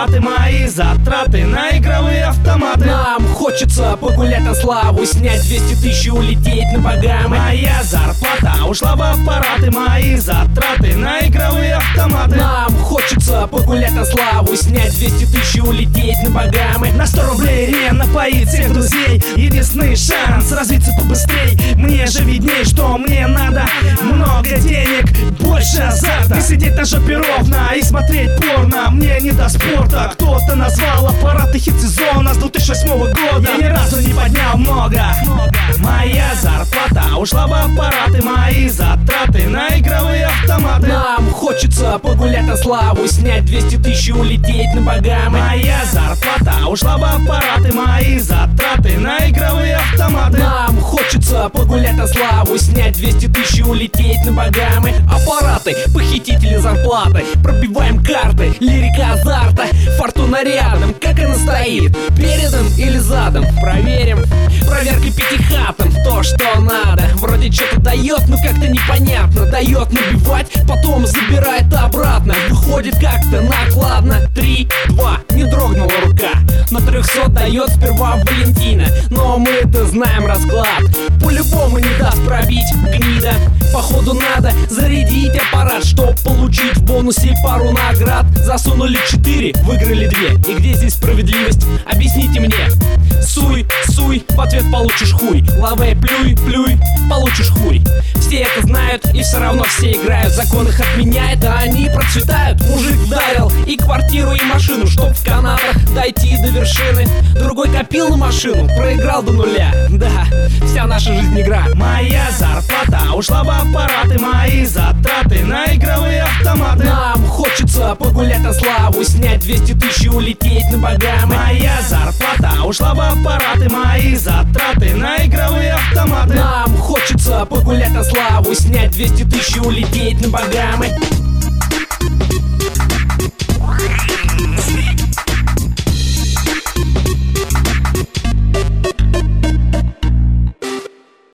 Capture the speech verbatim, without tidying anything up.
зарплаты, мои затраты на игровые автоматы. Нам хочется погулять на славу, снять двести тысяч и улететь на Багамы. Моя зарплата ушла в аппараты, мои затраты на игровые автоматы. Нам хочется погулять на славу, снять двести тысяч и улететь на Багамы. На сто рублей рен напоить всех друзей. Единственный шанс развиться побыстрей. Мне же видней, что мне надо. Много денег, больше азарта. И сидеть на жопе ровно и смотреть порно. Мне не до спорта. Кто-то назвал аппараты хит-сезона с две тысячи восьмого года. Я ни разу не поднял много. Моя зарплата ушла в аппараты, мои затраты на игровые автоматы. Нам хочется погулять на славу, снять двести тысяч и улететь на Багамы. Моя зарплата ушла в аппараты, мои затраты на игровые автоматы. Нам хочется погулять на славу, снять двести тысяч и улететь на Багамы. Аппараты, похитители зарплаты, пробиваем карты, лирика азарта. Фортуна рядом, как она стоит, передом или задом? Проверим, проверка пятихатом, то, что надо. Вроде что-то дает, но как-то непонятно. Дает набивать, потом забирает обратно. Выходит как-то накладно. Три, два, не дрогнула рука. На трехсот дает сперва Валентина. Но мы-то знаем расклад, по-любому не даст пробить гнида. Походу надо зарядить аппарат, чтоб получить в бонусе пару наград. Засунули четыре, выиграли две. И где здесь справедливость? Объясните мне. Суй, суй, в ответ получишь хуй. Лавэ, плюй, плюй, получишь хуй. Все это знают и все равно все играют. Закон их отменяет, а они процветают. Мужик вдарил и квартиру, и машину, чтоб в канатах дойти до вершины. Другой копил на машину, проиграл до нуля. Да, вся наша жизнь игра. Моя зарплата ушла в аппараты, мои затраты на игровые автоматы. Нам хочется погулять на славу, снять двести тысяч и улететь на Багамы. Моя зарплата ушла в аппараты, мои затраты на игровые автоматы. Нам хочется погулять на славу, снять двести тысяч и улететь на Багамы.